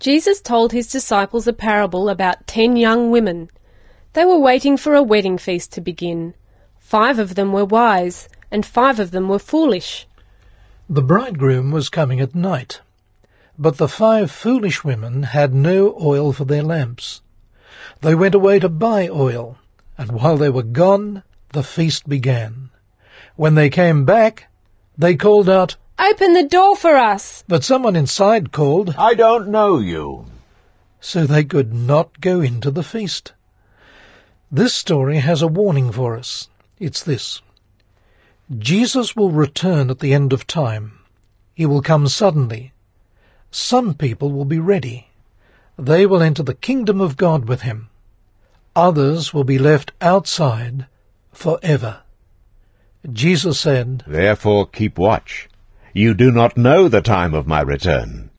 Jesus told his disciples a parable about 10 young women. They were waiting for a wedding feast to begin. 5 of them were wise, and 5 of them were foolish. The bridegroom was coming at night, but the 5 foolish women had no oil for their lamps. They went away to buy oil, and while they were gone, the feast began. When they came back, they called out, "Open the door for us!" But someone inside called, "I don't know you." So they could not go into the feast. This story has a warning for us. It's this: Jesus will return at the end of time. He will come suddenly. Some people will be ready. They will enter the kingdom of God with him. Others will be left outside forever. Jesus said, "Therefore keep watch. You do not know the time of my return."